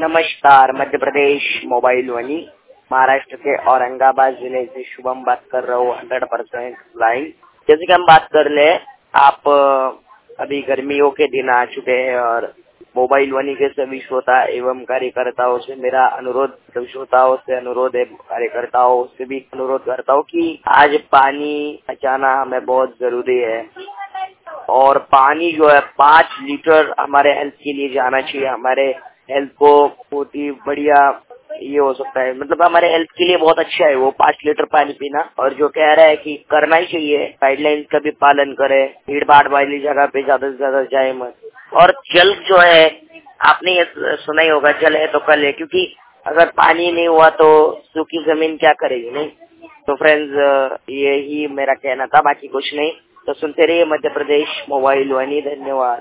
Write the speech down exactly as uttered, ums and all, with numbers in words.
नमस्कार, मध्य प्रदेश मोबाइल वानी महाराष्ट्र के औरंगाबाद जिले से शुभम बात कर रहा हूँ हंड्रेड परसेंट लाइव। जैसे कि हम बात कर ले, आप अभी गर्मियों के दिन आ चुके हैं और मोबाइल वानी के सभी श्रोता एवं कार्यकर्ताओं से मेरा अनुरोध, श्रोताओं से अनुरोध है, कार्यकर्ताओं से भी अनुरोध करता हूँ कि आज पानी बचाना हमें बहुत जरूरी है और पानी जो है पाँच लीटर हमारे हेल्थ के लिए जाना चाहिए। हमारे हेल्थ को बहुत ही बढ़िया ये हो सकता है, मतलब हमारे हेल्थ के लिए बहुत अच्छा है वो पाँच लीटर पानी पीना। और जो कह रहा है कि करना ही चाहिए, गाइडलाइंस का भी पालन करें, भीड़ भाड़ वाली जगह पे ज्यादा से ज्यादा जाए मत। और जल जो है, आपने ये सुना ही होगा, जल है तो कल है, क्योंकि अगर पानी नहीं हुआ तो सूखी जमीन क्या करेगी, नहीं? तो फ्रेंड्स, यही मेरा कहना था, बाकी कुछ नहीं। तो सुनते रहिए मध्य प्रदेश मोबाइल वानी। धन्यवाद।